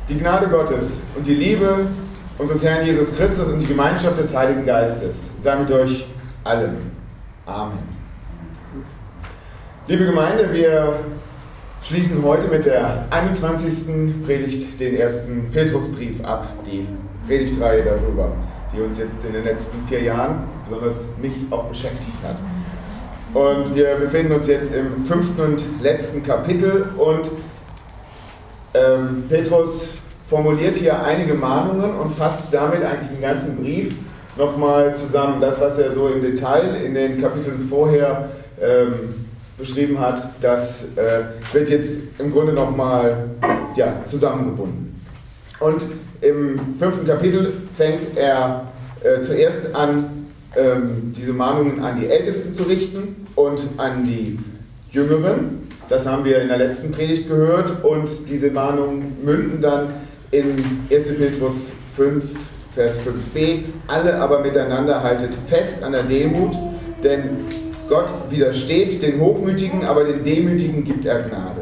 Die Gnade Gottes und die Liebe unseres Herrn Jesus Christus und die Gemeinschaft des Heiligen Geistes sei mit euch allen. Amen. Liebe Gemeinde, wir schließen heute mit der 21. Predigt den ersten Petrusbrief ab, die Predigtreihe darüber, die uns jetzt in den letzten 4 Jahren, besonders mich, auch beschäftigt hat. Und wir befinden uns jetzt im 5. und letzten Kapitel und Petrus formuliert hier einige Mahnungen und fasst damit eigentlich den ganzen Brief nochmal zusammen. Das, was er so im Detail in den Kapiteln vorher beschrieben hat, das wird jetzt im Grunde nochmal zusammengebunden. Und im 5. Kapitel fängt er zuerst an, diese Mahnungen an die Ältesten zu richten und an die Jüngeren. Das haben wir in der letzten Predigt gehört und diese Mahnungen münden dann in 1. Petrus 5, Vers 5b. Alle aber miteinander haltet fest an der Demut, denn Gott widersteht den Hochmütigen, aber den Demütigen gibt er Gnade.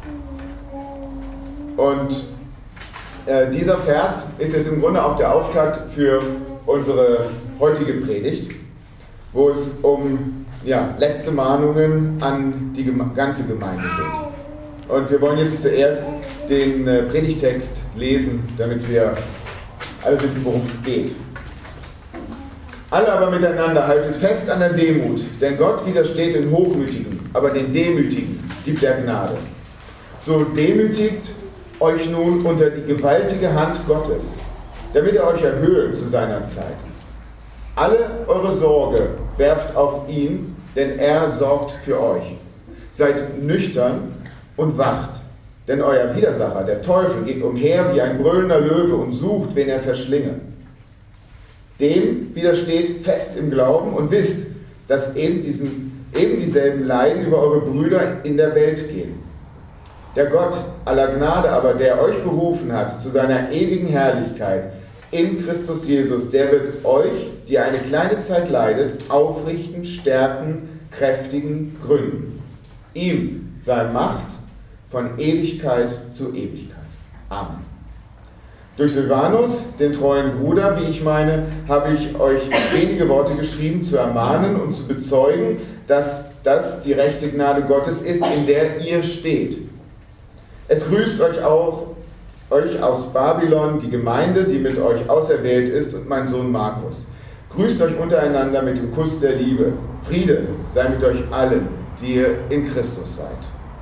Und dieser Vers ist jetzt im Grunde auch der Auftakt für unsere heutige Predigt, wo es um letzte Mahnungen an die ganze Gemeinde geht. Und wir wollen jetzt zuerst den Predigtext lesen, damit wir alle wissen, worum es geht. Alle aber miteinander haltet fest an der Demut, denn Gott widersteht den Hochmütigen, aber den Demütigen gibt er Gnade. So demütigt euch nun unter die gewaltige Hand Gottes, damit er euch erhöht zu seiner Zeit. Alle eure Sorge werft auf ihn, denn er sorgt für euch. Seid nüchtern und wacht, denn euer Widersacher, der Teufel, geht umher wie ein brüllender Löwe und sucht, wen er verschlinge. Dem widersteht fest im Glauben und wisst, dass eben dieselben Leiden über eure Brüder in der Welt gehen. Der Gott aller Gnade aber, der euch berufen hat zu seiner ewigen Herrlichkeit in Christus Jesus, der wird euch, die ihr eine kleine Zeit leidet, aufrichten, stärken, kräftigen, gründen. Ihm sei Macht von Ewigkeit zu Ewigkeit. Amen. Durch Silvanus, den treuen Bruder, wie ich meine, habe ich euch wenige Worte geschrieben, zu ermahnen und zu bezeugen, dass das die rechte Gnade Gottes ist, in der ihr steht. Es grüßt euch aus Babylon, die Gemeinde, die mit euch auserwählt ist, und mein Sohn Markus. Grüßt euch untereinander mit dem Kuss der Liebe. Friede sei mit euch allen, die ihr in Christus seid.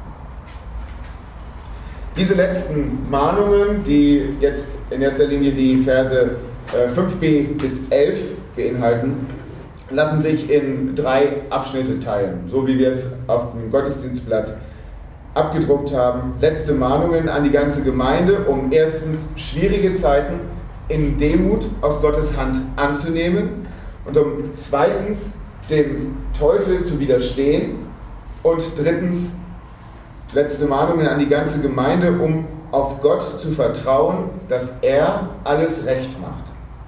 Diese letzten Mahnungen, die jetzt in erster Linie die Verse 5b bis 11 beinhalten, lassen sich in 3 Abschnitte teilen, so wie wir es auf dem Gottesdienstblatt abgedruckt haben. Letzte Mahnungen an die ganze Gemeinde, um erstens schwierige Zeiten in Demut aus Gottes Hand anzunehmen und um zweitens dem Teufel zu widerstehen und drittens letzte Mahnungen an die ganze Gemeinde, um auf Gott zu vertrauen, dass er alles recht macht.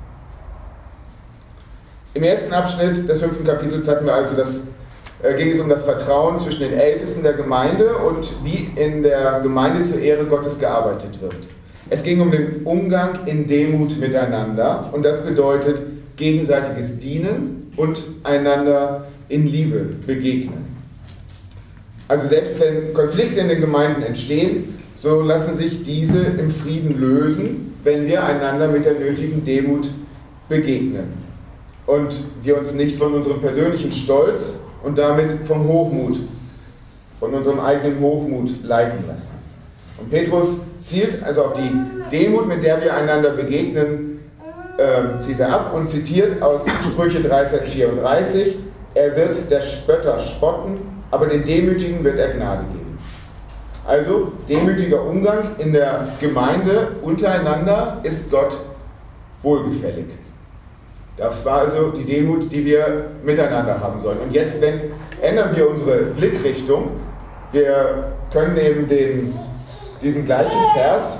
Im ersten Abschnitt des 5. Kapitels hatten wir also ging es um das Vertrauen zwischen den Ältesten der Gemeinde und wie in der Gemeinde zur Ehre Gottes gearbeitet wird. Es ging um den Umgang in Demut miteinander und das bedeutet gegenseitiges Dienen und einander in Liebe begegnen. Also selbst wenn Konflikte in den Gemeinden entstehen, so lassen sich diese im Frieden lösen, wenn wir einander mit der nötigen Demut begegnen und wir uns nicht von unserem persönlichen Stolz und damit vom Hochmut, von unserem eigenen Hochmut leiten lassen. Und Petrus zielt also auf die Demut, mit der wir einander begegnen, zieht er ab und zitiert aus Sprüche 3, Vers 34, er wird der Spötter spotten, aber den Demütigen wird er Gnade geben. Also demütiger Umgang in der Gemeinde untereinander ist Gott wohlgefällig. Das war also die Demut, die wir miteinander haben sollen. Und jetzt ändern wir unsere Blickrichtung. Wir können eben diesen gleichen Vers,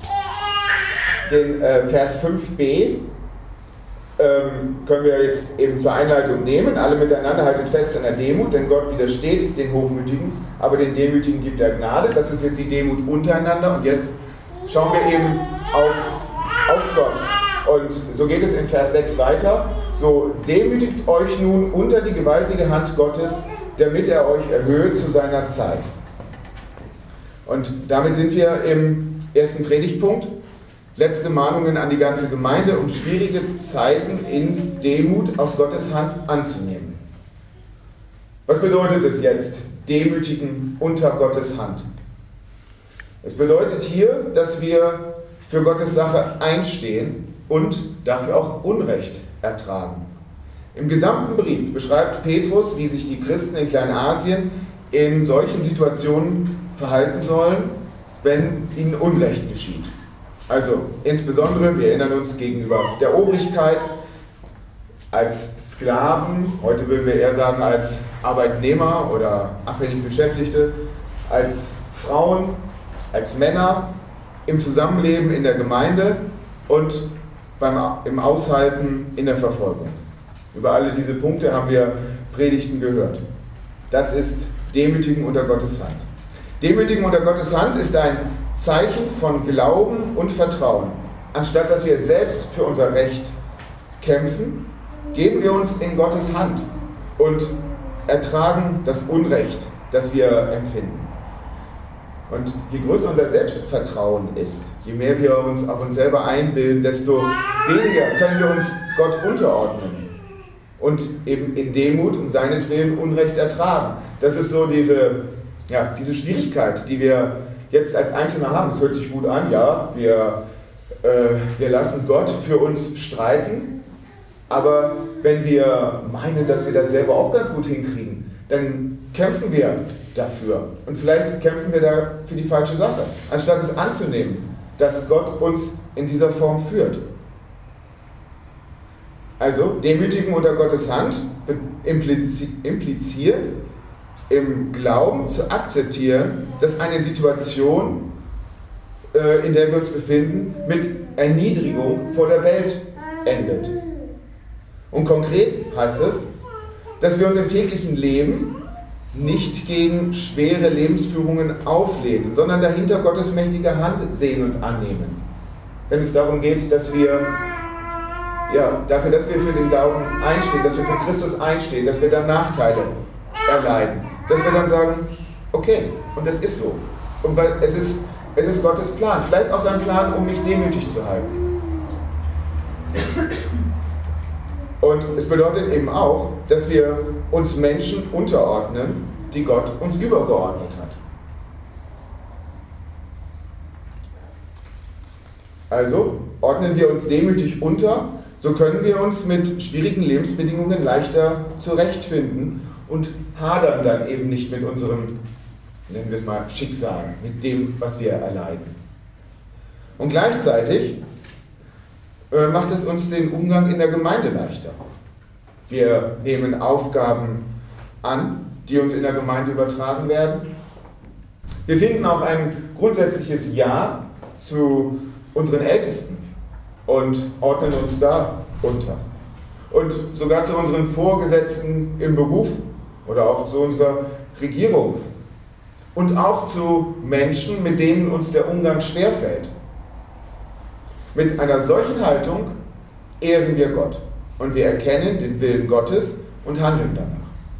den Vers 5b, können wir jetzt eben zur Einleitung nehmen. Alle miteinander haltet fest an der Demut, denn Gott widersteht den Hochmütigen, aber den Demütigen gibt er Gnade. Das ist jetzt die Demut untereinander. Und jetzt schauen wir eben auf Gott. Und so geht es in Vers 6 weiter. So demütigt euch nun unter die gewaltige Hand Gottes, damit er euch erhöhe zu seiner Zeit. Und damit sind wir im ersten Predigtpunkt. Letzte Mahnungen an die ganze Gemeinde, um schwierige Zeiten in Demut aus Gottes Hand anzunehmen. Was bedeutet es jetzt, demütigen unter Gottes Hand? Es bedeutet hier, dass wir für Gottes Sache einstehen und dafür auch Unrecht ertragen. Im gesamten Brief beschreibt Petrus, wie sich die Christen in Kleinasien in solchen Situationen verhalten sollen, wenn ihnen Unrecht geschieht. Also insbesondere, wir erinnern uns gegenüber der Obrigkeit, als Sklaven, heute würden wir eher sagen als Arbeitnehmer oder abhängig Beschäftigte, als Frauen, als Männer, im Zusammenleben in der Gemeinde und im Aushalten in der Verfolgung. Über alle diese Punkte haben wir Predigten gehört. Das ist Demütigen unter Gottes Hand. Demütigen unter Gottes Hand ist ein Zeichen von Glauben und Vertrauen. Anstatt dass wir selbst für unser Recht kämpfen, geben wir uns in Gottes Hand und ertragen das Unrecht, das wir empfinden. Und je größer unser Selbstvertrauen ist, je mehr wir uns auf uns selber einbilden, desto weniger können wir uns Gott unterordnen und eben in Demut um seinetwillen Unrecht ertragen. Das ist so diese Schwierigkeit, die wir jetzt als Einzelne haben. Das hört sich gut an, ja, wir lassen Gott für uns streiten, aber wenn wir meinen, dass wir das selber auch ganz gut hinkriegen, dann kämpfen wir dafür. Und vielleicht kämpfen wir da für die falsche Sache, anstatt es anzunehmen, dass Gott uns in dieser Form führt. Also, Demütigen unter Gottes Hand impliziert, im Glauben zu akzeptieren, dass eine Situation, in der wir uns befinden, mit Erniedrigung vor der Welt endet. Und konkret heißt es, dass wir uns im täglichen Leben nicht gegen schwere Lebensführungen auflehnen, sondern dahinter Gottes mächtige Hand sehen und annehmen. Wenn es darum geht, dass wir dass wir für den Glauben einstehen, dass wir für Christus einstehen, dass wir dann Nachteile erleiden, dass wir dann sagen, okay, und das ist so. Und weil es ist Gottes Plan, vielleicht auch sein Plan, um mich demütig zu halten. Und es bedeutet eben auch, dass wir uns Menschen unterordnen, die Gott uns übergeordnet hat. Also ordnen wir uns demütig unter, so können wir uns mit schwierigen Lebensbedingungen leichter zurechtfinden und hadern dann eben nicht mit unserem, nennen wir es mal, Schicksal, mit dem, was wir erleiden. Und gleichzeitig macht es uns den Umgang in der Gemeinde leichter. Wir nehmen Aufgaben an, die uns in der Gemeinde übertragen werden. Wir finden auch ein grundsätzliches Ja zu unseren Ältesten und ordnen uns da unter. Und sogar zu unseren Vorgesetzten im Beruf oder auch zu unserer Regierung. Und auch zu Menschen, mit denen uns der Umgang schwerfällt. Mit einer solchen Haltung ehren wir Gott und wir erkennen den Willen Gottes und handeln danach.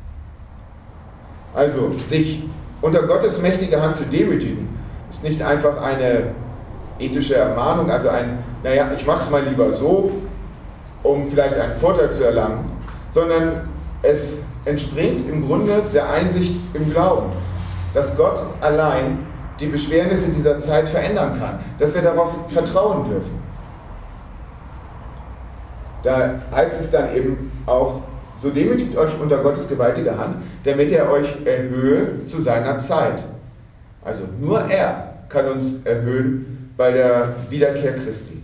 Also, sich unter Gottes mächtige Hand zu demütigen, ist nicht einfach eine ethische Ermahnung, also ich mache es mal lieber so, um vielleicht einen Vorteil zu erlangen, sondern es entspringt im Grunde der Einsicht im Glauben, dass Gott allein die Beschwernisse dieser Zeit verändern kann, dass wir darauf vertrauen dürfen. Da heißt es dann eben auch, so demütigt euch unter Gottes gewaltige Hand, damit er euch erhöhe zu seiner Zeit. Also nur er kann uns erhöhen bei der Wiederkehr Christi.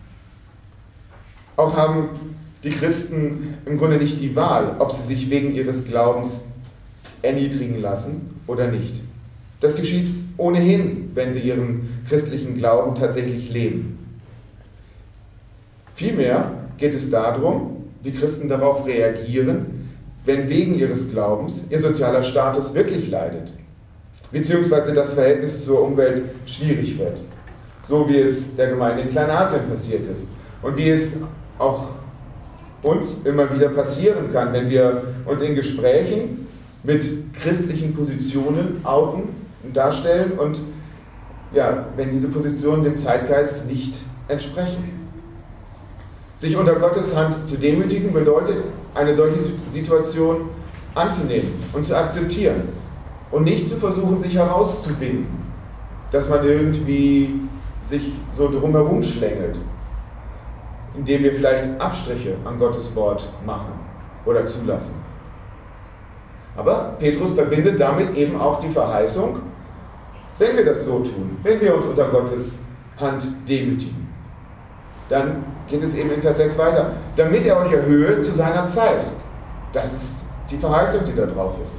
Auch haben die Christen im Grunde nicht die Wahl, ob sie sich wegen ihres Glaubens erniedrigen lassen oder nicht. Das geschieht ohnehin, wenn sie ihren christlichen Glauben tatsächlich leben. Vielmehr geht es darum, wie Christen darauf reagieren, wenn wegen ihres Glaubens ihr sozialer Status wirklich leidet, beziehungsweise das Verhältnis zur Umwelt schwierig wird. so wie es der Gemeinde in Kleinasien passiert ist und wie es auch uns immer wieder passieren kann, wenn wir uns in Gesprächen mit christlichen Positionen outen und darstellen und ja, wenn diese Positionen dem Zeitgeist nicht entsprechen. Sich unter Gottes Hand zu demütigen bedeutet, eine solche Situation anzunehmen und zu akzeptieren und nicht zu versuchen, sich herauszuwinden, dass man irgendwie sich so drumherum schlängelt, indem wir vielleicht Abstriche an Gottes Wort machen oder zulassen. Aber Petrus verbindet damit eben auch die Verheißung, wenn wir das so tun, wenn wir uns unter Gottes Hand demütigen, dann geht es eben in Vers 6 weiter, damit er euch erhöhe zu seiner Zeit. Das ist die Verheißung, die da drauf ist.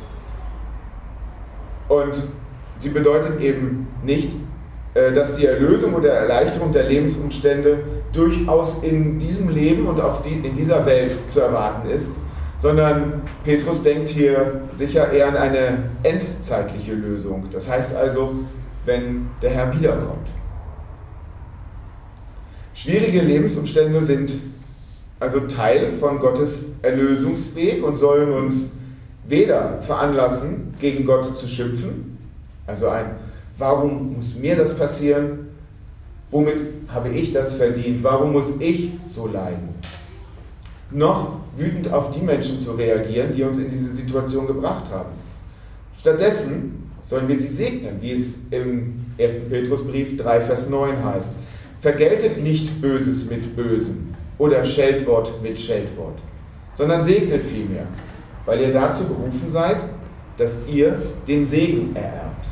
Und sie bedeutet eben nicht, dass die Erlösung oder Erleichterung der Lebensumstände durchaus in diesem Leben und in dieser Welt zu erwarten ist, sondern Petrus denkt hier sicher eher an eine endzeitliche Lösung. Das heißt also, wenn der Herr wiederkommt. Schwierige Lebensumstände sind also Teil von Gottes Erlösungsweg und sollen uns weder veranlassen, gegen Gott zu schimpfen, also warum muss mir das passieren, womit habe ich das verdient, warum muss ich so leiden, noch wütend auf die Menschen zu reagieren, die uns in diese Situation gebracht haben. Stattdessen sollen wir sie segnen, wie es im 1. Petrusbrief 3, Vers 9 heißt. Vergeltet nicht Böses mit Bösem oder Scheltwort mit Scheltwort, sondern segnet vielmehr, weil ihr dazu berufen seid, dass ihr den Segen ererbt.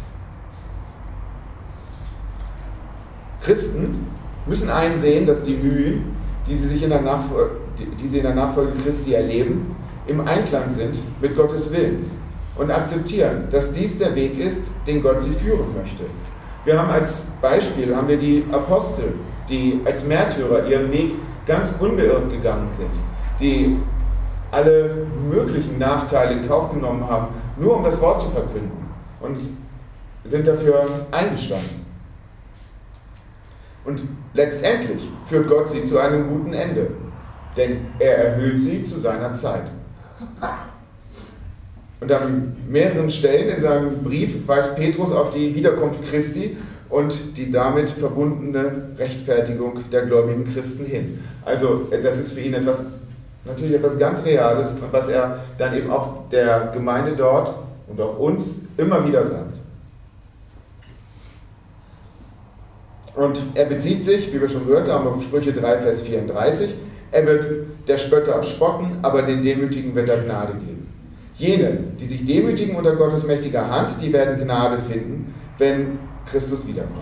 Christen müssen einsehen, dass die Mühen, die sie in der Nachfolge Christi erleben, im Einklang sind mit Gottes Willen und akzeptieren, dass dies der Weg ist, den Gott sie führen möchte. Wir haben als Beispiel die Apostel, die als Märtyrer ihren Weg ganz unbeirrt gegangen sind, die alle möglichen Nachteile in Kauf genommen haben, nur um das Wort zu verkünden und sind dafür eingestanden. Und letztendlich führt Gott sie zu einem guten Ende, denn er erhöht sie zu seiner Zeit. Und an mehreren Stellen in seinem Brief weist Petrus auf die Wiederkunft Christi und die damit verbundene Rechtfertigung der gläubigen Christen hin. Also das ist für ihn natürlich etwas ganz Reales und was er dann eben auch der Gemeinde dort und auch uns immer wieder sagt. Und er bezieht sich, wie wir schon gehört haben, auf Sprüche 3, Vers 34. Er wird der Spötter spotten, aber den Demütigen wird er Gnade geben. Jene, die sich demütigen unter Gottes mächtiger Hand, die werden Gnade finden, wenn Christus wiederkommt.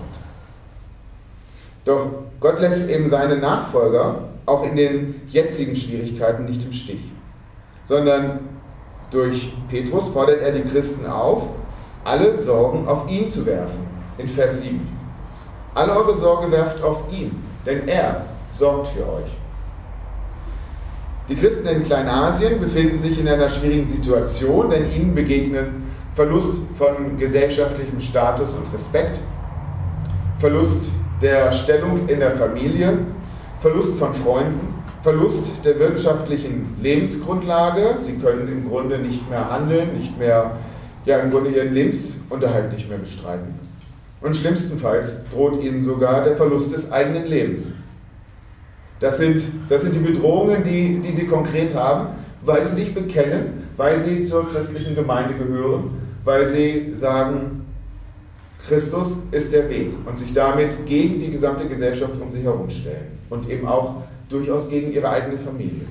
Doch Gott lässt eben seine Nachfolger auch in den jetzigen Schwierigkeiten nicht im Stich, sondern durch Petrus fordert er die Christen auf, alle Sorgen auf ihn zu werfen, in Vers 7. Alle eure Sorge werft auf ihn, denn er sorgt für euch. Die Christen in Kleinasien befinden sich in einer schwierigen Situation, denn ihnen begegnen Verlust von gesellschaftlichem Status und Respekt, Verlust der Stellung in der Familie, Verlust von Freunden, Verlust der wirtschaftlichen Lebensgrundlage. Sie können im Grunde nicht mehr handeln, im Grunde ihren Lebensunterhalt nicht mehr bestreiten. Und schlimmstenfalls droht ihnen sogar der Verlust des eigenen Lebens. Das sind die Bedrohungen, die sie konkret haben, weil sie sich bekennen, weil sie zur christlichen Gemeinde gehören, weil sie sagen, Christus ist der Weg und sich damit gegen die gesamte Gesellschaft um sich herum stellen und eben auch durchaus gegen ihre eigene Familie.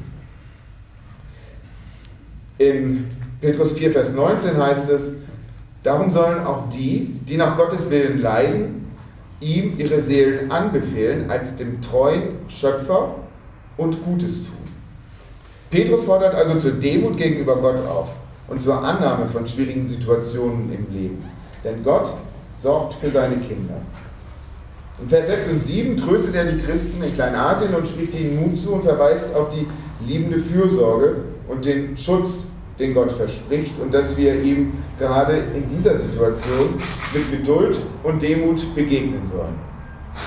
In Petrus 4, Vers 19 heißt es, darum sollen auch die nach Gottes Willen leiden, ihm ihre Seelen anbefehlen als dem treuen Schöpfer und Gutes tun. Petrus fordert also zur Demut gegenüber Gott auf und zur Annahme von schwierigen Situationen im Leben. Denn Gott sorgt für seine Kinder. In Vers 6 und 7 tröstet er die Christen in Kleinasien und spricht ihnen Mut zu und verweist auf die liebende Fürsorge und den Schutz, den Gott verspricht und dass wir ihm gerade in dieser Situation mit Geduld und Demut begegnen sollen.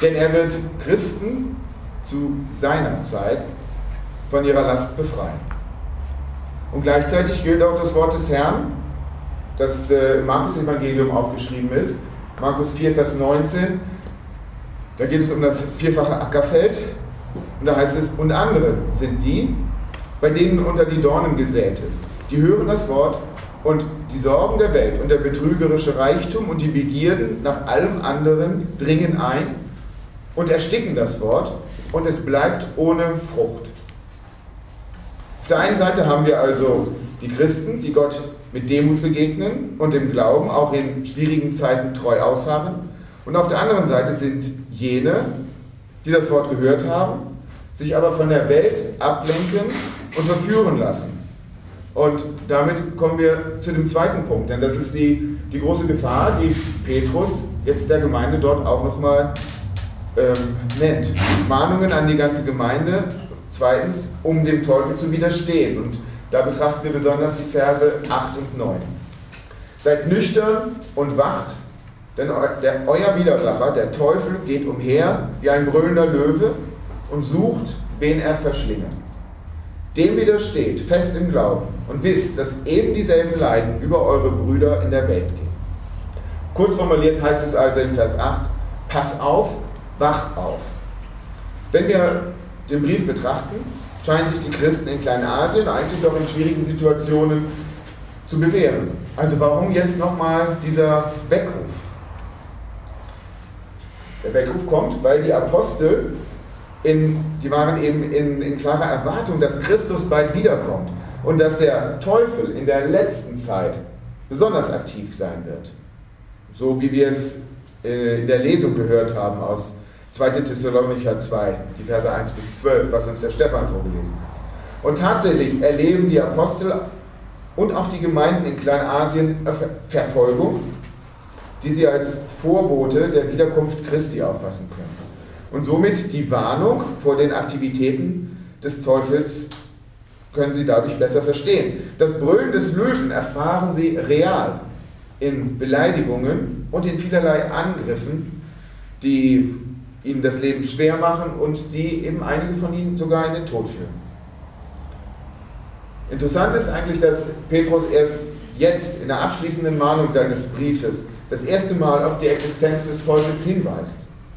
Denn er wird Christen zu seiner Zeit von ihrer Last befreien. Und gleichzeitig gilt auch das Wort des Herrn, das im Markus-Evangelium aufgeschrieben ist. Markus 4, Vers 19. Da geht es um das vierfache Ackerfeld. Und da heißt es, und andere sind die, bei denen unter die Dornen gesät ist. Die hören das Wort und die Sorgen der Welt und der betrügerische Reichtum und die Begierden nach allem anderen dringen ein und ersticken das Wort und es bleibt ohne Frucht. Auf der einen Seite haben wir also die Christen, die Gott mit Demut begegnen und im Glauben auch in schwierigen Zeiten treu ausharren. Und auf der anderen Seite sind jene, die das Wort gehört haben, sich aber von der Welt ablenken und verführen lassen. Und damit kommen wir zu dem zweiten Punkt, denn das ist die große Gefahr, die Petrus jetzt der Gemeinde dort auch nochmal nennt. Mahnungen an die ganze Gemeinde, zweitens, um dem Teufel zu widerstehen. Und da betrachten wir besonders die Verse 8 und 9. Seid nüchtern und wacht, denn euer Widersacher, der Teufel, geht umher wie ein brüllender Löwe und sucht, wen er verschlingen. Dem widersteht, fest im Glauben, und wisst, dass eben dieselben Leiden über eure Brüder in der Welt gehen. Kurz formuliert heißt es also in Vers 8, pass auf, wach auf. Wenn wir den Brief betrachten, scheinen sich die Christen in Kleinasien eigentlich doch in schwierigen Situationen zu bewähren. Also warum jetzt nochmal dieser Weckruf? Der Weckruf kommt, weil die Apostel die waren eben in klarer Erwartung, dass Christus bald wiederkommt und dass der Teufel in der letzten Zeit besonders aktiv sein wird. So wie wir es in der Lesung gehört haben aus 2. Thessalonicher 2, die Verse 1 bis 12, was uns der Stefan vorgelesen hat. Und tatsächlich erleben die Apostel und auch die Gemeinden in Kleinasien Verfolgung, die sie als Vorbote der Wiederkunft Christi auffassen können. Und somit die Warnung vor den Aktivitäten des Teufels können sie dadurch besser verstehen. Das Brüllen des Löwen erfahren sie real in Beleidigungen und in vielerlei Angriffen, die ihnen das Leben schwer machen und die eben einige von ihnen sogar in den Tod führen. Interessant ist eigentlich, dass Petrus erst jetzt in der abschließenden Mahnung seines Briefes das erste Mal auf die Existenz des Teufels hinweist.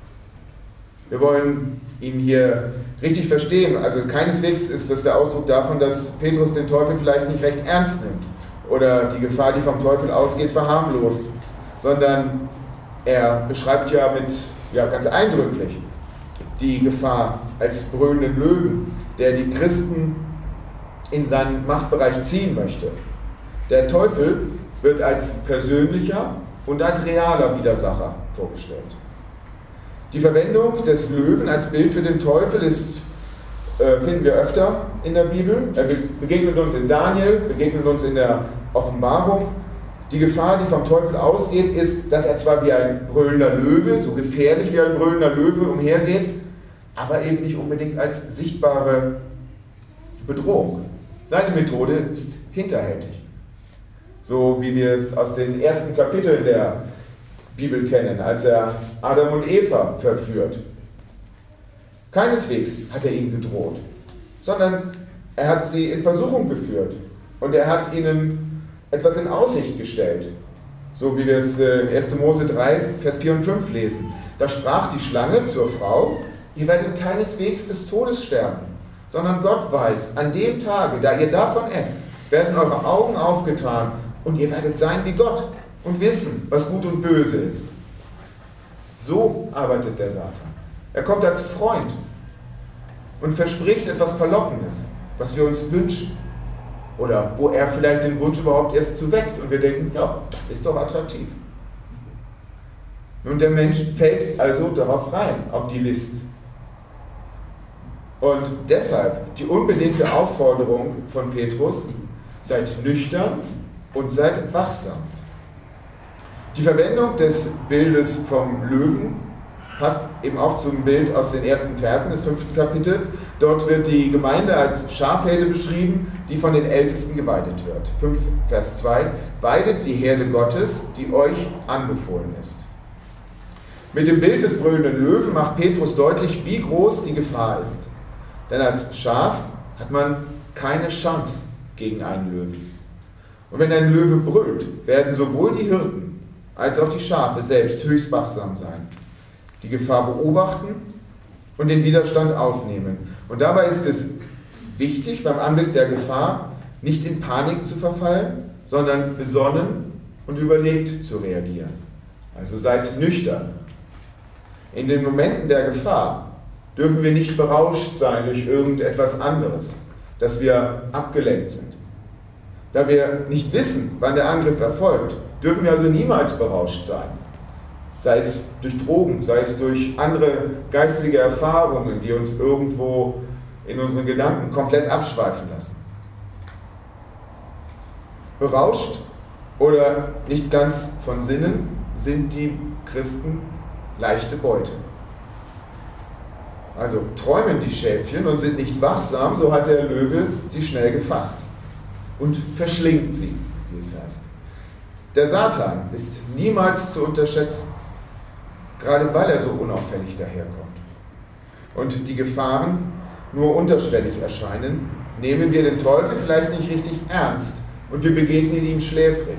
Wir wollen ihn hier richtig verstehen. Also keineswegs ist das der Ausdruck davon, dass Petrus den Teufel vielleicht nicht recht ernst nimmt oder die Gefahr, die vom Teufel ausgeht, verharmlost, sondern er beschreibt ganz eindrücklich die Gefahr als brüllenden Löwen, der die Christen in seinen Machtbereich ziehen möchte. Der Teufel wird als persönlicher und als realer Widersacher vorgestellt. Die Verwendung des Löwen als Bild für den Teufel finden wir öfter in der Bibel. Er begegnet uns in Daniel, begegnet uns in der Offenbarung. Die Gefahr, die vom Teufel ausgeht, ist, dass er zwar wie ein brüllender Löwe, so gefährlich wie ein brüllender Löwe umhergeht, aber eben nicht unbedingt als sichtbare Bedrohung. Seine Methode ist hinterhältig. So wie wir es aus den ersten Kapiteln der Bibel kennen, als er Adam und Eva verführt. Keineswegs hat er ihnen gedroht, sondern er hat sie in Versuchung geführt und er hat ihnen etwas in Aussicht gestellt, so wie wir es in 1. Mose 3, Vers 4 und 5 lesen. Da sprach die Schlange zur Frau, ihr werdet keineswegs des Todes sterben, sondern Gott weiß, an dem Tage, da ihr davon esst, werden eure Augen aufgetan und ihr werdet sein wie Gott und wissen, was gut und böse ist. So arbeitet der Satan. Er kommt als Freund und verspricht etwas Verlockendes, was wir uns wünschen. Oder wo er vielleicht den Wunsch überhaupt erst zu weckt und wir denken, ja, das ist doch attraktiv. Nun, der Mensch fällt also darauf rein, auf die List. Und deshalb die unbedingte Aufforderung von Petrus, seid nüchtern und seid wachsam. Die Verwendung des Bildes vom Löwen passt eben auch zum Bild aus den ersten Versen des 5. Kapitels. Dort wird die Gemeinde als Schafherde beschrieben, die von den Ältesten geweidet wird. 5 Vers 2, weidet die Herde Gottes, die euch anbefohlen ist. Mit dem Bild des brüllenden Löwen macht Petrus deutlich, wie groß die Gefahr ist. Denn als Schaf hat man keine Chance gegen einen Löwen. Und wenn ein Löwe brüllt, werden sowohl die Hirten als auch die Schafe selbst höchst wachsam sein, die Gefahr beobachten und den Widerstand aufnehmen. Und dabei ist es wichtig, beim Anblick der Gefahr nicht in Panik zu verfallen, sondern besonnen und überlegt zu reagieren. Also seid nüchtern. In den Momenten der Gefahr dürfen wir nicht berauscht sein durch irgendetwas anderes, dass wir abgelenkt sind. Da wir nicht wissen, wann der Angriff erfolgt, dürfen wir also niemals berauscht sein. Sei es durch Drogen, sei es durch andere geistige Erfahrungen, die uns irgendwo in unseren Gedanken komplett abschweifen lassen. Berauscht oder nicht ganz von Sinnen sind die Christen leichte Beute. Also träumen die Schäfchen und sind nicht wachsam, so hat der Löwe sie schnell gefasst und verschlingt sie, wie es heißt. Der Satan ist niemals zu unterschätzen, gerade weil er so unauffällig daherkommt. Und die Gefahren nur unterschwellig erscheinen, nehmen wir den Teufel vielleicht nicht richtig ernst und wir begegnen ihm schläfrig.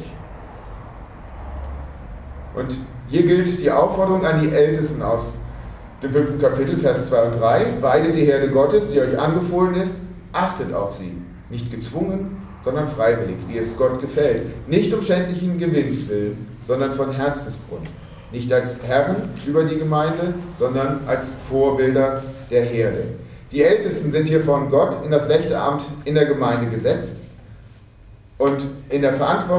Und hier gilt die Aufforderung an die Ältesten aus dem 5. Kapitel, Vers 2 und 3. Weidet die Herde Gottes, die euch anbefohlen ist, achtet auf sie. Nicht gezwungen, sondern freiwillig, wie es Gott gefällt. Nicht um schändlichen Gewinns willen, sondern von Herzensgrund. Nicht als Herren über die Gemeinde, sondern als Vorbilder der Herde. Die Ältesten sind hier von Gott in das Wächteramt in der Gemeinde gesetzt und in dieser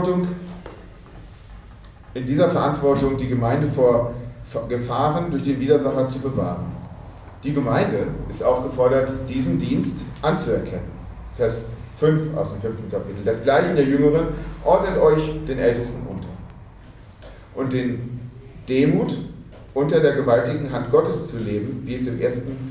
Verantwortung die Gemeinde vor Gefahren durch den Widersacher zu bewahren. Die Gemeinde ist aufgefordert, diesen Dienst anzuerkennen. Vers 5 aus dem 5. Kapitel. Desgleichen der Jüngeren ordnet euch den Ältesten unter. Und in Demut unter der gewaltigen Hand Gottes zu leben, wie es im ersten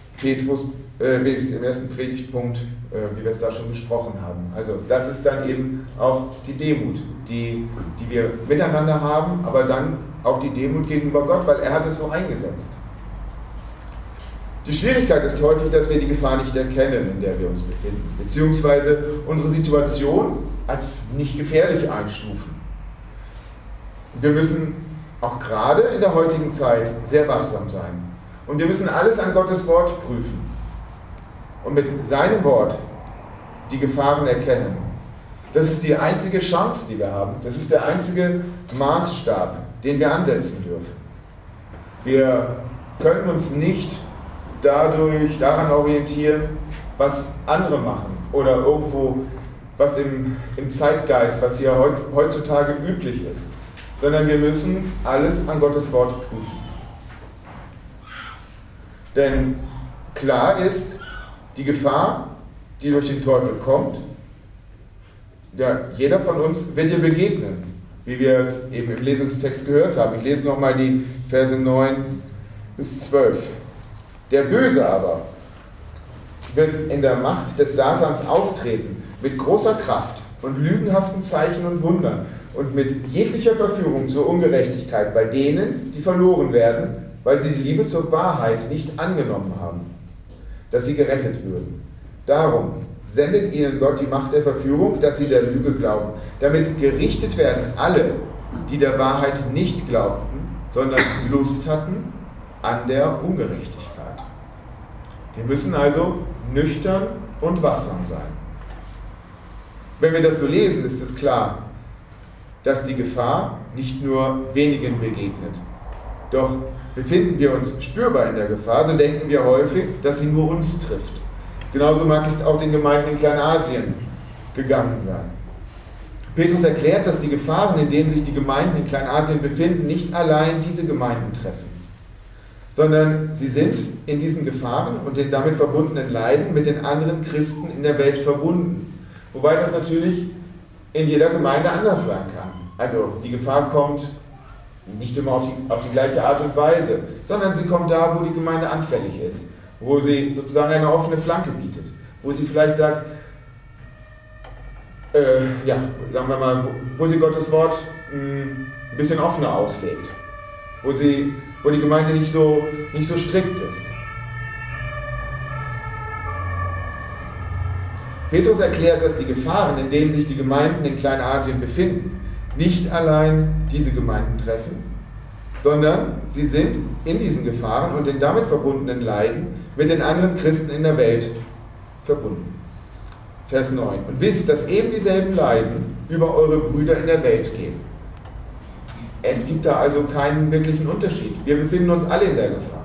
Predigtpunkt, wie wir es da schon besprochen haben. Also das ist dann eben auch die Demut, die wir miteinander haben, aber dann auch die Demut gegenüber Gott, weil er hat es so eingesetzt. Die Schwierigkeit ist häufig, dass wir die Gefahr nicht erkennen, in der wir uns befinden, beziehungsweise unsere Situation als nicht gefährlich einstufen. Wir müssen auch gerade in der heutigen Zeit sehr wachsam sein. Und wir müssen alles an Gottes Wort prüfen und mit seinem Wort die Gefahren erkennen. Das ist die einzige Chance, die wir haben. Das ist der einzige Maßstab, den wir ansetzen dürfen. Wir können uns nicht daran orientieren, was andere machen oder irgendwo was im Zeitgeist, was hier heutzutage üblich ist, sondern wir müssen alles an Gottes Wort prüfen. Denn klar ist, die Gefahr, die durch den Teufel kommt, ja, jeder von uns wird ihr begegnen, wie wir es eben im Lesungstext gehört haben. Ich lese nochmal die Verse 9 bis 12. Der Böse aber wird in der Macht des Satans auftreten, mit großer Kraft und lügenhaften Zeichen und Wundern und mit jeglicher Verführung zur Ungerechtigkeit bei denen, die verloren werden, weil sie die Liebe zur Wahrheit nicht angenommen haben, dass sie gerettet würden. Darum sendet ihnen Gott die Macht der Verführung, dass sie der Lüge glauben, damit gerichtet werden alle, die der Wahrheit nicht glaubten, sondern Lust hatten an der Ungerechtigkeit. Wir müssen also nüchtern und wachsam sein. Wenn wir das so lesen, ist es klar, dass die Gefahr nicht nur wenigen begegnet. Doch befinden wir uns spürbar in der Gefahr, so denken wir häufig, dass sie nur uns trifft. Genauso mag es auch den Gemeinden in Kleinasien gegangen sein. Petrus erklärt, dass die Gefahren, in denen sich die Gemeinden in Kleinasien befinden, nicht allein diese Gemeinden treffen, sondern sie sind in diesen Gefahren und den damit verbundenen Leiden mit den anderen Christen in der Welt verbunden. Wobei das natürlich in jeder Gemeinde anders sein kann. Also die Gefahr kommt nicht immer auf die gleiche Art und Weise, sondern sie kommt da, wo die Gemeinde anfällig ist, wo sie sozusagen eine offene Flanke bietet, wo sie vielleicht sagt, sagen wir mal, wo sie Gottes Wort ein bisschen offener auslegt, wo sie wo die Gemeinde nicht so strikt ist. Petrus erklärt, dass die Gefahren, in denen sich die Gemeinden in Kleinasien befinden, nicht allein diese Gemeinden treffen, sondern sie sind in diesen Gefahren und den damit verbundenen Leiden mit den anderen Christen in der Welt verbunden. Vers 9. Und wisst, dass eben dieselben Leiden über eure Brüder in der Welt gehen. Es gibt da also keinen wirklichen Unterschied. Wir befinden uns alle in der Gefahr.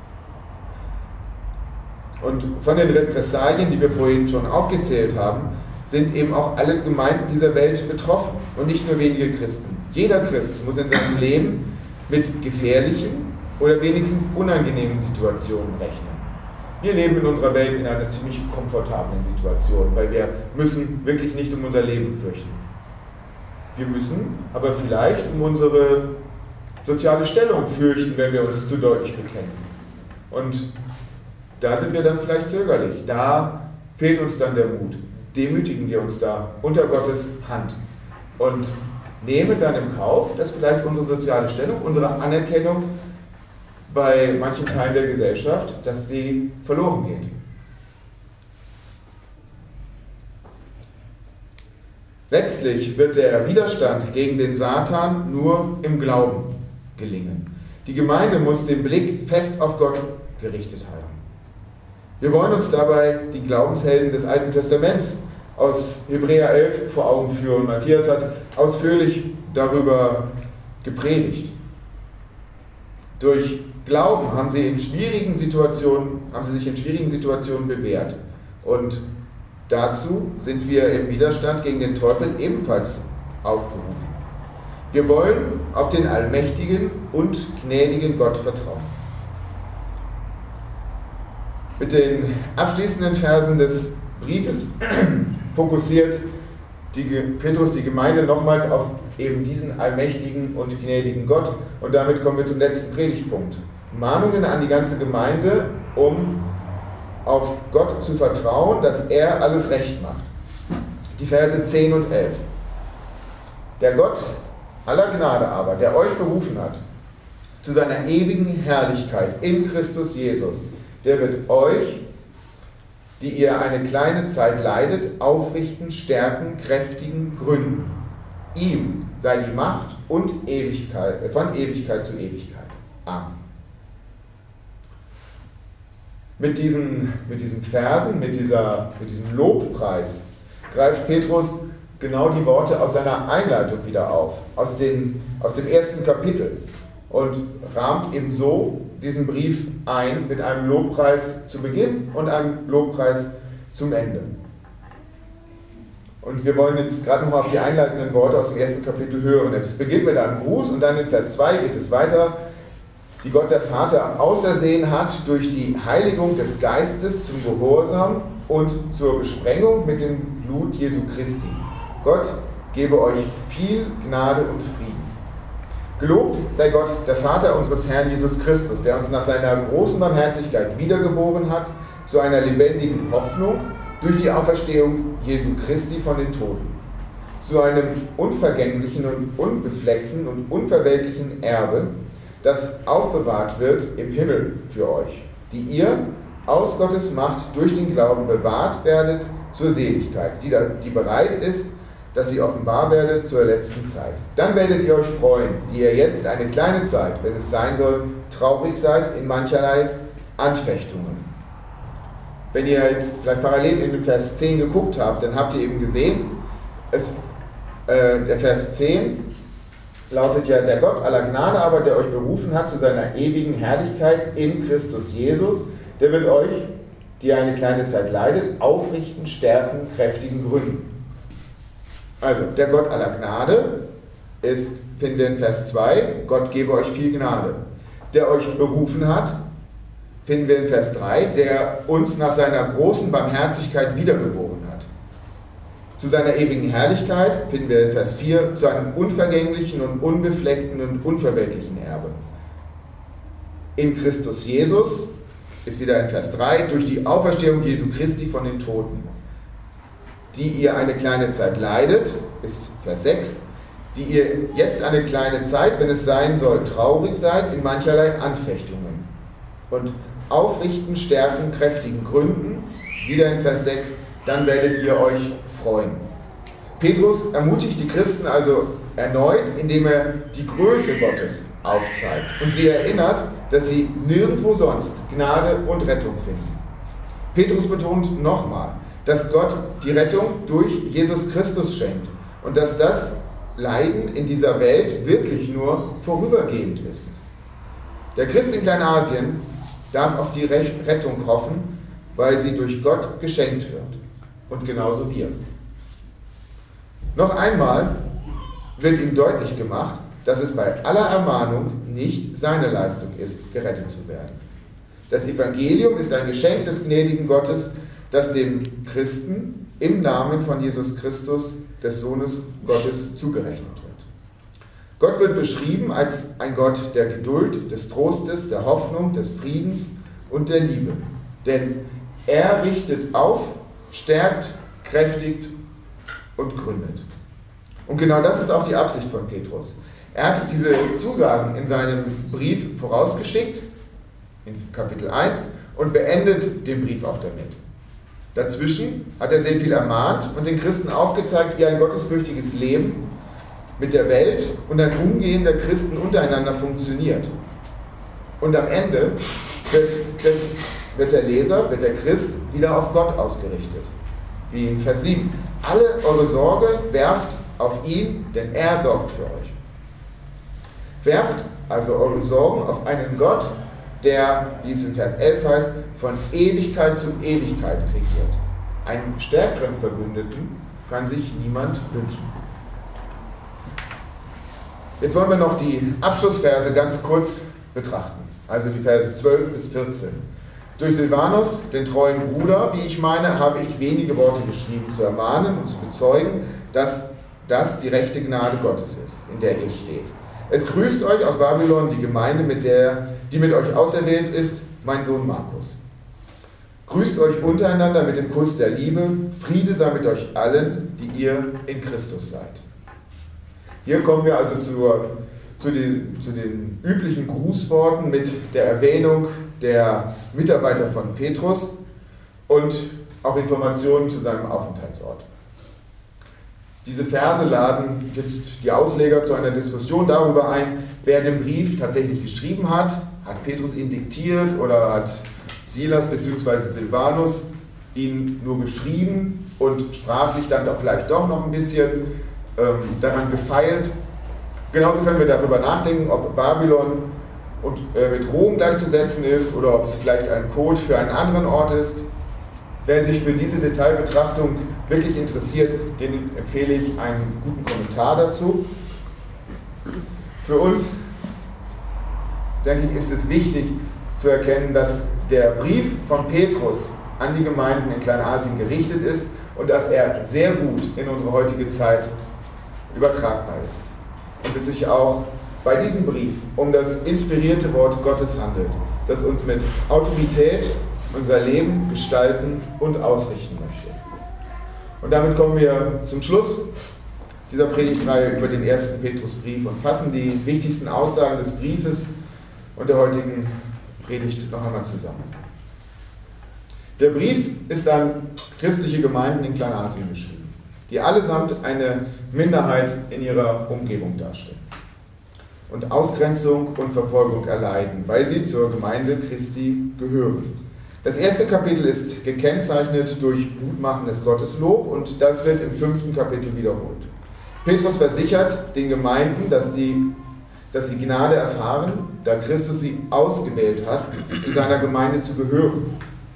Und von den Repressalien, die wir vorhin schon aufgezählt haben, sind eben auch alle Gemeinden dieser Welt betroffen und nicht nur wenige Christen. Jeder Christ muss in seinem Leben mit gefährlichen oder wenigstens unangenehmen Situationen rechnen. Wir leben in unserer Welt in einer ziemlich komfortablen Situation, weil wir müssen wirklich nicht um unser Leben fürchten. Wir müssen aber vielleicht um unsere soziale Stellung fürchten, wenn wir uns zu deutlich bekennen. Und da sind wir dann vielleicht zögerlich. Da fehlt uns dann der Mut. Demütigen wir uns da unter Gottes Hand und nehmen dann im Kauf, dass vielleicht unsere soziale Stellung, unsere Anerkennung bei manchen Teilen der Gesellschaft, dass sie verloren geht. Letztlich wird der Widerstand gegen den Satan nur im Glauben gelingen. Die Gemeinde muss den Blick fest auf Gott gerichtet halten. Wir wollen uns dabei die Glaubenshelden des Alten Testaments aus Hebräer 11 vor Augen führen. Matthias hat ausführlich darüber gepredigt. Durch Glauben haben sie sich in schwierigen Situationen bewährt. Und dazu sind wir im Widerstand gegen den Teufel ebenfalls aufgerufen. Wir wollen auf den allmächtigen und gnädigen Gott vertrauen. Mit den abschließenden Versen des Briefes fokussiert Petrus die Gemeinde nochmals auf eben diesen allmächtigen und gnädigen Gott. Und damit kommen wir zum letzten Predigtpunkt. Mahnungen an die ganze Gemeinde, um auf Gott zu vertrauen, dass er alles recht macht. Die Verse 10 und 11. Der Gott aller Gnade aber, der euch berufen hat, zu seiner ewigen Herrlichkeit in Christus Jesus, der wird euch, die ihr eine kleine Zeit leidet, aufrichten, stärken, kräftigen, gründen. Ihm sei die Macht und Ewigkeit, von Ewigkeit zu Ewigkeit. Amen. Mit diesen Versen, mit diesem Lobpreis greift Petrus genau die Worte aus seiner Einleitung wieder auf, aus dem ersten Kapitel, und rahmt ebenso diesen Brief ein mit einem Lobpreis zu Beginn und einem Lobpreis zum Ende. Und wir wollen jetzt gerade nochmal auf die einleitenden Worte aus dem ersten Kapitel hören. Es beginnt mit einem Gruß und dann in Vers 2 geht es weiter, die Gott der Vater ausersehen hat durch die Heiligung des Geistes zum Gehorsam und zur Besprengung mit dem Blut Jesu Christi. Gott gebe euch viel Gnade und Frieden. Gelobt sei Gott, der Vater unseres Herrn Jesus Christus, der uns nach seiner großen Barmherzigkeit wiedergeboren hat zu einer lebendigen Hoffnung durch die Auferstehung Jesu Christi von den Toten, zu einem unvergänglichen und unbefleckten und unverwelklichen Erbe, das aufbewahrt wird im Himmel für euch, die ihr aus Gottes Macht durch den Glauben bewahrt werdet zur Seligkeit, die bereit ist, dass sie offenbar werdet zur letzten Zeit. Dann werdet ihr euch freuen, die ihr jetzt eine kleine Zeit, wenn es sein soll, traurig seid in mancherlei Anfechtungen. Wenn ihr jetzt vielleicht parallel in den Vers 10 geguckt habt, dann habt ihr eben gesehen, der Vers 10 lautet ja, der Gott aller Gnade aber, der euch berufen hat zu seiner ewigen Herrlichkeit in Christus Jesus, der wird euch, die ihr eine kleine Zeit leidet, aufrichten, stärken, kräftigen, gründen. Also, der Gott aller Gnade ist, finden wir in Vers 2, Gott gebe euch viel Gnade. Der euch berufen hat, finden wir in Vers 3, der uns nach seiner großen Barmherzigkeit wiedergeboren hat. Zu seiner ewigen Herrlichkeit finden wir in Vers 4, zu einem unvergänglichen und unbefleckten und unverwelklichen Erbe. In Christus Jesus ist wieder in Vers 3, durch die Auferstehung Jesu Christi von den Toten, die ihr eine kleine Zeit leidet, ist Vers 6, die ihr jetzt eine kleine Zeit, wenn es sein soll, traurig seid in mancherlei Anfechtungen und aufrichten, stärken, kräftigen Gründen, wieder in Vers 6, dann werdet ihr euch freuen. Petrus ermutigt die Christen also erneut, indem er die Größe Gottes aufzeigt und sie erinnert, dass sie nirgendwo sonst Gnade und Rettung finden. Petrus betont nochmal, dass Gott die Rettung durch Jesus Christus schenkt und dass das Leiden in dieser Welt wirklich nur vorübergehend ist. Der Christ in Kleinasien darf auf die Rettung hoffen, weil sie durch Gott geschenkt wird. Und genauso wir. Noch einmal wird ihm deutlich gemacht, dass es bei aller Ermahnung nicht seine Leistung ist, gerettet zu werden. Das Evangelium ist ein Geschenk des gnädigen Gottes, das dem Christen im Namen von Jesus Christus, des Sohnes Gottes, zugerechnet wird. Gott wird beschrieben als ein Gott der Geduld, des Trostes, der Hoffnung, des Friedens und der Liebe. Denn er richtet auf, stärkt, kräftigt und gründet. Und genau das ist auch die Absicht von Petrus. Er hat diese Zusagen in seinem Brief vorausgeschickt, in Kapitel 1, und beendet den Brief auch damit. Dazwischen hat er sehr viel ermahnt und den Christen aufgezeigt, wie ein gottesfürchtiges Leben mit der Welt und ein Umgehen der Christen untereinander funktioniert. Und am Ende wird der Leser, wird der Christ wieder auf Gott ausgerichtet. Wie in Vers 7. Alle eure Sorge werft auf ihn, denn er sorgt für euch. Werft also eure Sorgen auf einen Gott, der, wie es in Vers 11 heißt, von Ewigkeit zu Ewigkeit regiert. Einen stärkeren Verbündeten kann sich niemand wünschen. Jetzt wollen wir noch die Abschlussverse ganz kurz betrachten, also die Verse 12 bis 14. Durch Silvanus, den treuen Bruder, wie ich meine, habe ich wenige Worte geschrieben, zu ermahnen und zu bezeugen, dass das die rechte Gnade Gottes ist, in der ihr steht. Es grüßt euch aus Babylon die Gemeinde, die mit euch auserwählt ist, mein Sohn Markus. Grüßt euch untereinander mit dem Kuss der Liebe. Friede sei mit euch allen, die ihr in Christus seid. Hier kommen wir also zu den üblichen Grußworten mit der Erwähnung der Mitarbeiter von Petrus und auch Informationen zu seinem Aufenthaltsort. Diese Verse laden jetzt die Ausleger zu einer Diskussion darüber ein, wer den Brief tatsächlich geschrieben hat. Hat Petrus ihn diktiert oder hat Silas bzw. Silvanus ihn nur geschrieben und sprachlich dann vielleicht doch noch ein bisschen daran gefeilt? Genauso können wir darüber nachdenken, ob Babylon mit Rom gleichzusetzen ist oder ob es vielleicht ein Code für einen anderen Ort ist. Wer sich für diese Detailbetrachtung wirklich interessiert, den empfehle ich einen guten Kommentar dazu. Für uns, denke ich, ist es wichtig zu erkennen, dass der Brief von Petrus an die Gemeinden in Kleinasien gerichtet ist und dass er sehr gut in unsere heutige Zeit übertragbar ist. Und es sich auch bei diesem Brief um das inspirierte Wort Gottes handelt, das uns mit Autorität unser Leben gestalten und ausrichten möchte. Und damit kommen wir zum Schluss dieser Predigtreihe über den ersten Petrusbrief und fassen die wichtigsten Aussagen des Briefes und der heutigen Predigt noch einmal zusammen. Der Brief ist an christliche Gemeinden in Kleinasien geschrieben, die allesamt eine Minderheit in ihrer Umgebung darstellen und Ausgrenzung und Verfolgung erleiden, weil sie zur Gemeinde Christi gehören. Das erste Kapitel ist gekennzeichnet durch gutmachendes Gotteslob und das wird im 5. Kapitel wiederholt. Petrus versichert den Gemeinden, dass sie Gnade erfahren, da Christus sie ausgewählt hat, zu seiner Gemeinde zu gehören.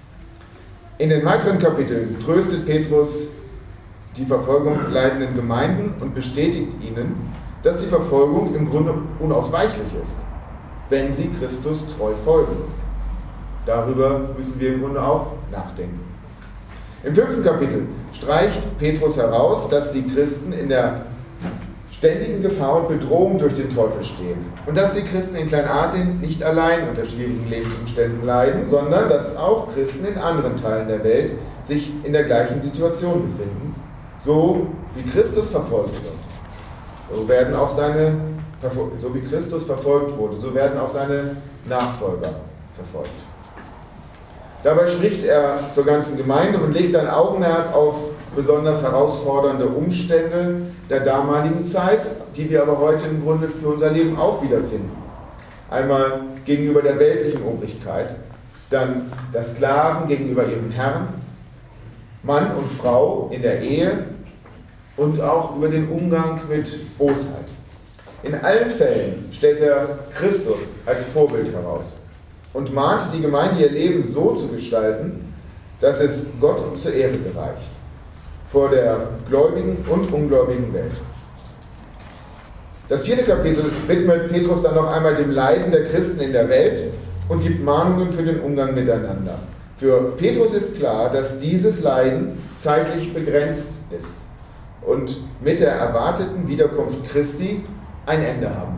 In den weiteren Kapiteln tröstet Petrus die Verfolgung leidenden Gemeinden und bestätigt ihnen, dass die Verfolgung im Grunde unausweichlich ist, wenn sie Christus treu folgen. Darüber müssen wir im Grunde auch nachdenken. Im 5. Kapitel streicht Petrus heraus, dass die Christen in der ständigen Gefahr und Bedrohung durch den Teufel stehen und dass die Christen in Kleinasien nicht allein unter schwierigen Lebensumständen leiden, sondern dass auch Christen in anderen Teilen der Welt sich in der gleichen Situation befinden, so wie Christus verfolgt wird. So wie Christus verfolgt wurde, so werden auch seine Nachfolger verfolgt. Dabei spricht er zur ganzen Gemeinde und legt sein Augenmerk auf besonders herausfordernde Umstände der damaligen Zeit, die wir aber heute im Grunde für unser Leben auch wiederfinden. Einmal gegenüber der weltlichen Obrigkeit, dann der Sklaven gegenüber ihrem Herrn, Mann und Frau in der Ehe und auch über den Umgang mit Bosheit. In allen Fällen stellt er Christus als Vorbild heraus und mahnt die Gemeinde, ihr Leben so zu gestalten, dass es Gott zur Ehre gereicht, vor der gläubigen und ungläubigen Welt. Das 4. Kapitel widmet Petrus dann noch einmal dem Leiden der Christen in der Welt und gibt Mahnungen für den Umgang miteinander. Für Petrus ist klar, dass dieses Leiden zeitlich begrenzt ist und mit der erwarteten Wiederkunft Christi ein Ende haben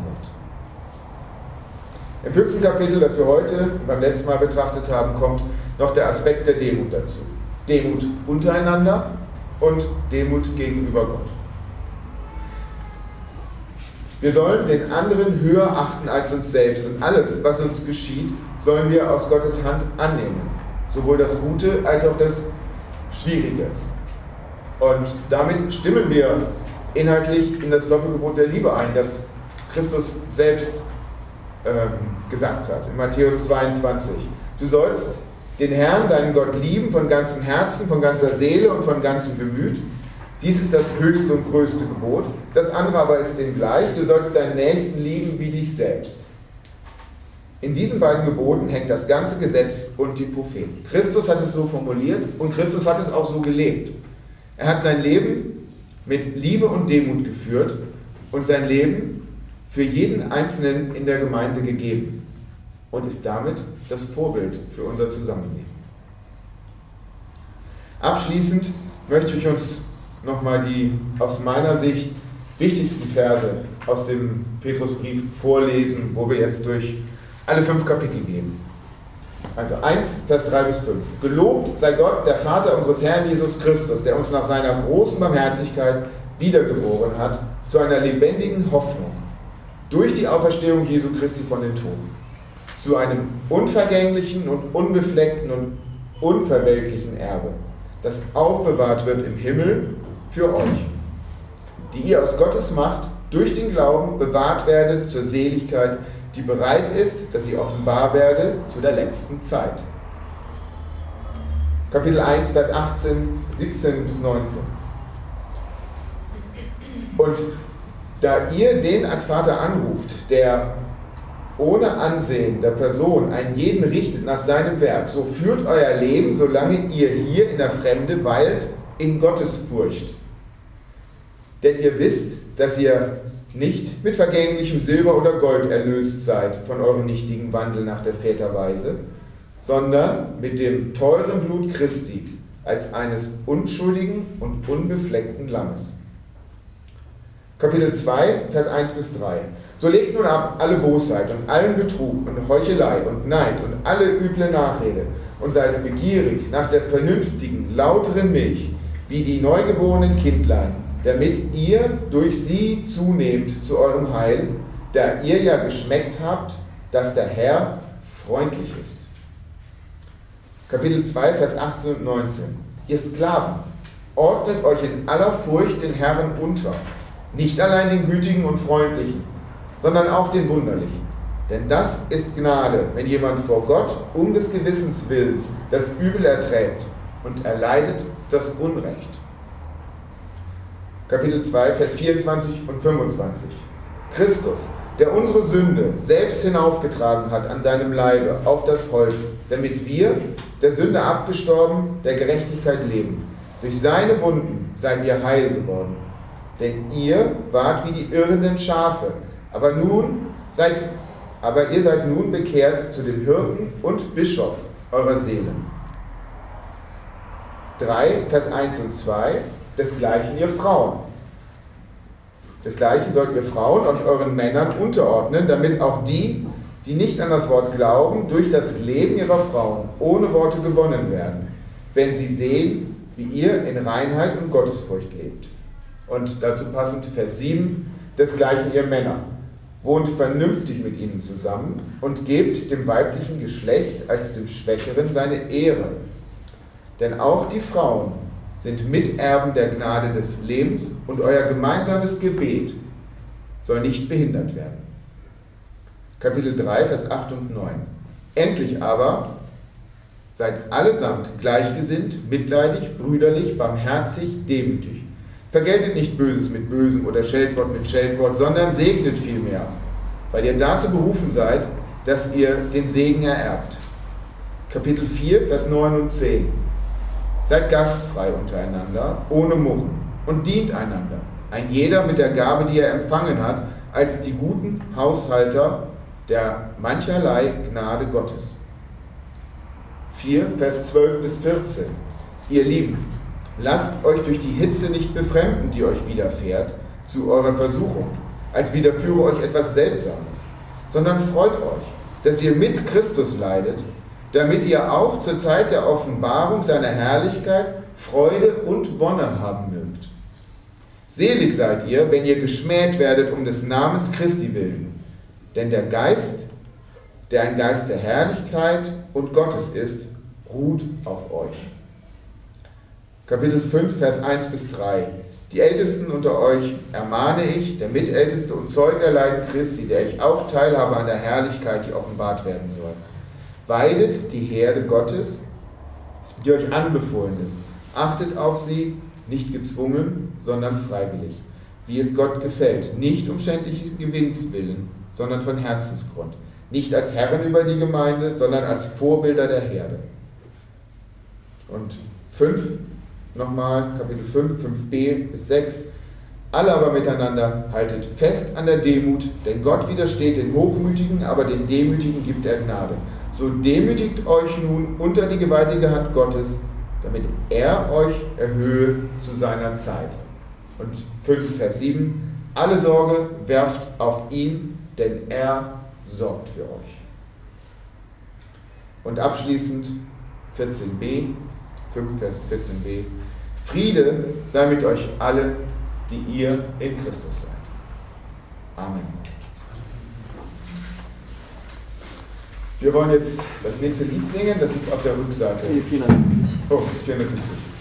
wird. Im 5. Kapitel, das wir heute beim letzten Mal betrachtet haben, kommt noch der Aspekt der Demut dazu. Demut untereinander und Demut gegenüber Gott. Wir sollen den anderen höher achten als uns selbst und alles, was uns geschieht, sollen wir aus Gottes Hand annehmen. Sowohl das Gute als auch das Schwierige. Und damit stimmen wir inhaltlich in das Doppelgebot der Liebe ein, das Christus selbst gesagt hat, in Matthäus 22. Du sollst den Herrn, deinen Gott, lieben von ganzem Herzen, von ganzer Seele und von ganzem Gemüt. Dies ist das höchste und größte Gebot. Das andere aber ist dem gleich. Du sollst deinen Nächsten lieben wie dich selbst. In diesen beiden Geboten hängt das ganze Gesetz und die Propheten. Christus hat es so formuliert und Christus hat es auch so gelebt. Er hat sein Leben mit Liebe und Demut geführt und sein Leben für jeden Einzelnen in der Gemeinde gegeben und ist damit das Vorbild für unser Zusammenleben. Abschließend möchte ich uns nochmal die aus meiner Sicht wichtigsten Verse aus dem Petrusbrief vorlesen, wo wir jetzt durch alle 5 Kapitel gehen. Also 1, Vers 3 bis 5. Gelobt sei Gott, der Vater unseres Herrn Jesus Christus, der uns nach seiner großen Barmherzigkeit wiedergeboren hat, zu einer lebendigen Hoffnung, durch die Auferstehung Jesu Christi von den Toten, zu einem unvergänglichen und unbefleckten und unverwelklichen Erbe, das aufbewahrt wird im Himmel für euch, die ihr aus Gottes Macht durch den Glauben bewahrt werdet zur Seligkeit, die bereit ist, dass sie offenbar werde zu der letzten Zeit. Kapitel 1, Vers 18, 17 bis 19. Und da ihr den als Vater anruft, der ohne Ansehen der Person einen jeden richtet nach seinem Werk, so führt euer Leben, solange ihr hier in der Fremde weilt, in Gottesfurcht. Denn ihr wisst, dass ihr nicht mit vergänglichem Silber oder Gold erlöst seid von eurem nichtigen Wandel nach der Väterweise, sondern mit dem teuren Blut Christi als eines unschuldigen und unbefleckten Lammes. Kapitel 2, Vers 1 bis 3. So legt nun ab alle Bosheit und allen Betrug und Heuchelei und Neid und alle üble Nachrede und seid begierig nach der vernünftigen, lauteren Milch, wie die neugeborenen Kindlein, damit ihr durch sie zunehmt zu eurem Heil, da ihr ja geschmeckt habt, dass der Herr freundlich ist. Kapitel 2, Vers 18 und 19. Ihr Sklaven, ordnet euch in aller Furcht den Herren unter, nicht allein den Gütigen und Freundlichen, sondern auch den Wunderlichen. Denn das ist Gnade, wenn jemand vor Gott um des Gewissens willen das Übel erträgt und erleidet das Unrecht. Kapitel 2, Vers 24 und 25. Christus, der unsere Sünde selbst hinaufgetragen hat an seinem Leibe auf das Holz, damit wir, der Sünde abgestorben, der Gerechtigkeit leben. Durch seine Wunden seid ihr heil geworden. Denn ihr wart wie die irrenden Schafe, aber ihr seid nun bekehrt zu dem Hirten und Bischof eurer Seelen. 3, Vers 1 und 2. Desgleichen ihr Frauen. Desgleichen sollt ihr Frauen euch euren Männern unterordnen, damit auch die, die nicht an das Wort glauben, durch das Leben ihrer Frauen ohne Worte gewonnen werden, wenn sie sehen, wie ihr in Reinheit und Gottesfurcht lebt. Und dazu passend Vers 7. desgleichen ihr Männer. Wohnt vernünftig mit ihnen zusammen und gebt dem weiblichen Geschlecht als dem Schwächeren seine Ehre. Denn auch die Frauen sind Miterben der Gnade des Lebens und euer gemeinsames Gebet soll nicht behindert werden. Kapitel 3, Vers 8 und 9. Endlich aber seid allesamt gleichgesinnt, mitleidig, brüderlich, barmherzig, demütig. Vergeltet nicht Böses mit Bösem oder Scheldwort mit Scheldwort, sondern segnet vielmehr, weil ihr dazu berufen seid, dass ihr den Segen ererbt. Kapitel 4, Vers 9 und 10. Seid gastfrei untereinander, ohne Murren, und dient einander, ein jeder mit der Gabe, die er empfangen hat, als die guten Haushalter der mancherlei Gnade Gottes. 4, Vers 12 bis 14. Ihr Lieben, lasst euch durch die Hitze nicht befremden, die euch widerfährt, zu eurer Versuchung, als widerführe euch etwas Seltsames, sondern freut euch, dass ihr mit Christus leidet, damit ihr auch zur Zeit der Offenbarung seiner Herrlichkeit Freude und Wonne haben mögt. Selig seid ihr, wenn ihr geschmäht werdet um des Namens Christi willen, denn der Geist, der ein Geist der Herrlichkeit und Gottes ist, ruht auf euch. Kapitel 5, Vers 1 bis 3. Die Ältesten unter euch ermahne ich, der Mitälteste und Zeuge der Leiden Christi, der ich auch teilhabe an der Herrlichkeit, die offenbart werden soll. Weidet die Herde Gottes, die euch anbefohlen ist. Achtet auf sie, nicht gezwungen, sondern freiwillig, wie es Gott gefällt, nicht um schändlichen Gewinns willen, sondern von Herzensgrund. Nicht als Herren über die Gemeinde, sondern als Vorbilder der Herde. Und 5, nochmal, Kapitel 5, 5b bis 6. Alle aber miteinander haltet fest an der Demut, denn Gott widersteht den Hochmütigen, aber den Demütigen gibt er Gnade. So demütigt euch nun unter die gewaltige Hand Gottes, damit er euch erhöhe zu seiner Zeit. Und 5, Vers 7. Alle Sorge werft auf ihn, denn er sorgt für euch. Und abschließend 14b, 5, Vers 14b. Friede sei mit euch allen, die ihr in Christus seid. Amen. Wir wollen jetzt das nächste Lied singen, das ist auf der Rückseite. Nee, 470. Oh, das ist 470.